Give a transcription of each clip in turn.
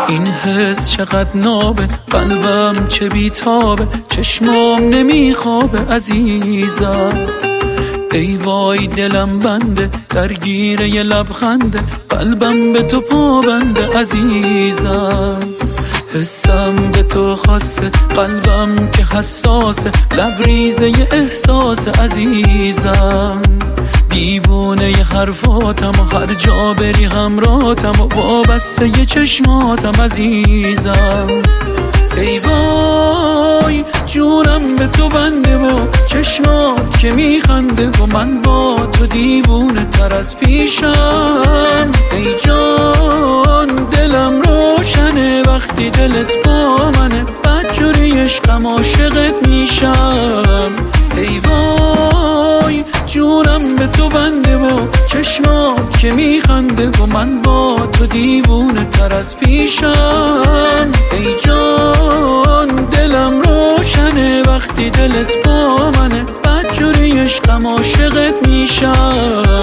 این حس چقدر نابه، قلبم چه بیتابه، چشمام نمیخوابه عزیزم. ای وای دلم بنده، درگیر یه لبخنده، قلبم به تو پابنده عزیزم. حسم به تو خاصه، قلبم که حساسه، لبریزه ی احساس عزیزم. دیوونه ی حرفاتم و هر جا بری همراهتم و وابسته ی چشماتم عزیزم. ای وای جونم به تو بنده و چشمات که میخنده و من با تو دیوونه تر از پیشم. ای جان دلم روشنه وقتی دلت با منه، بدجوری عشقم عاشقت میشم. ای وای جونم به تو بنده و چشمات که میخنده و من با تو دیوونه تر از پیشم. ای جان دلم روشنه وقتی دلت با منه، بدجوری عشقم عاشقت میشم.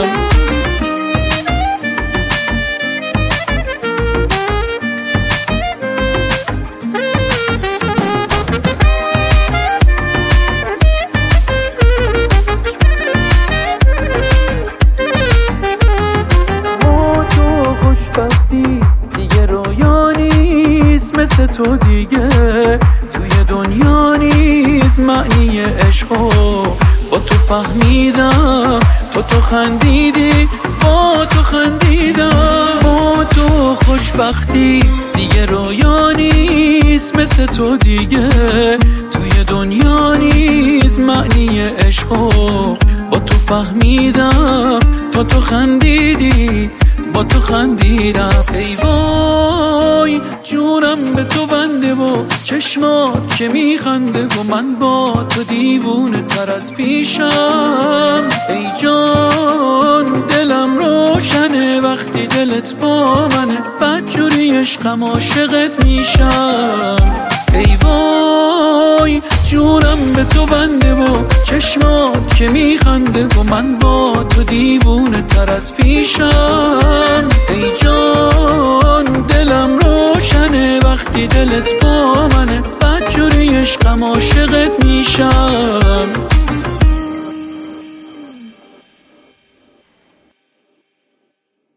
دیگه رویا نیست مثل تو، دیگه توی دنیا نیست معنی عشقو. با تو فهمیدم، تو خندیدی، با تو خندیدم. با تو خوشبختی دیگه رویا نیست مثل تو، دیگه توی دنیا نیست معنی عشقو. با تو فهمیدم، تو خندیدی، با تو خندیدم. ای وای جونم به تو بنده و چشمات که میخنده و من با تو دیوونه تر از پیشم. ای جان دلم روشنه وقتی دلت با منه، بدجوری عشقم عاشقت میشم. ای وای جونم به تو بنده و چشمات که میخنده و من با تو دیوونه تر از پیشم. ای جان دلم روشنه وقتی دلت با منه، بدجوری عشقم عاشقت میشم.